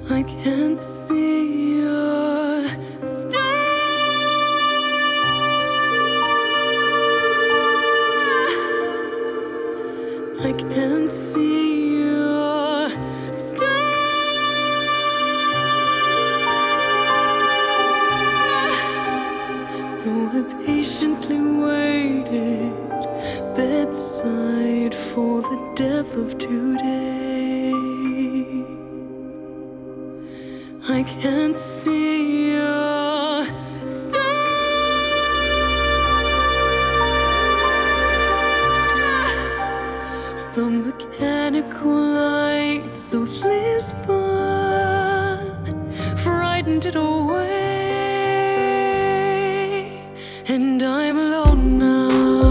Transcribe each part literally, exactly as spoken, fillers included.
I can't see your star. I can't see your star. No, I patiently waited bedside for the death of today. I can't see your star. The mechanical lights of Lisbon frightened it away, and I'm alone now.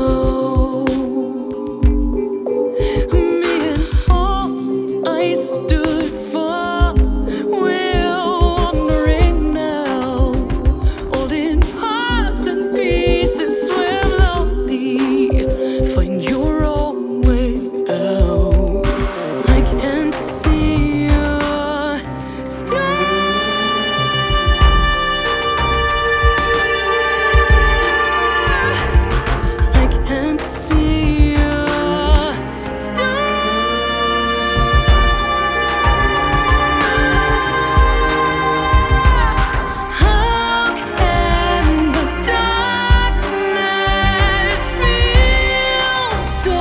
Me and all I stood for, we're wandering now, all in parts and pieces. We're lonely. Find your own way out. I can't see your star. I can't see your star. How can the darkness feel so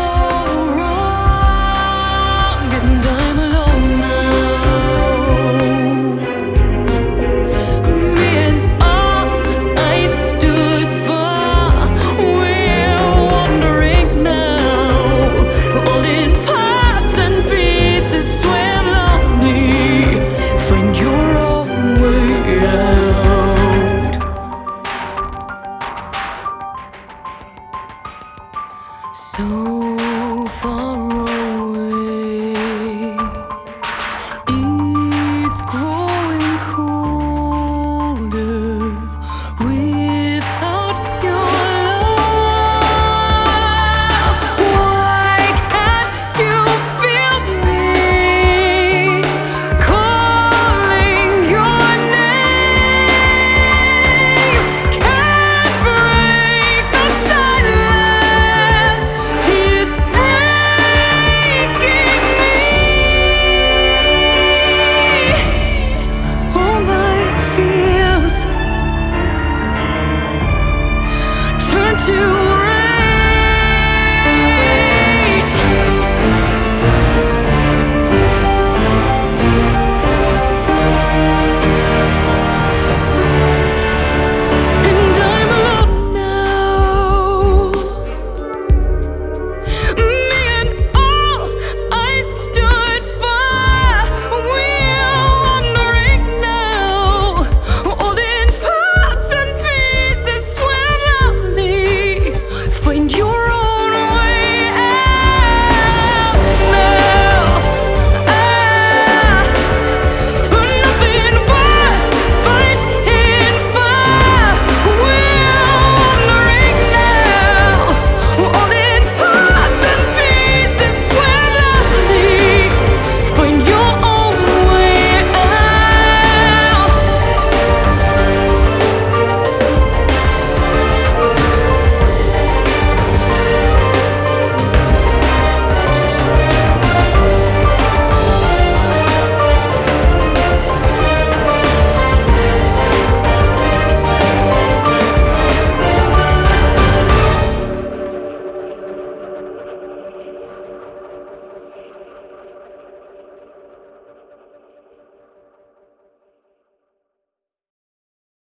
wrong? And I'm alone now. Me and all I stood for, we're wandering now, all in parts and pieces. We're lonely. Find your own way out. So far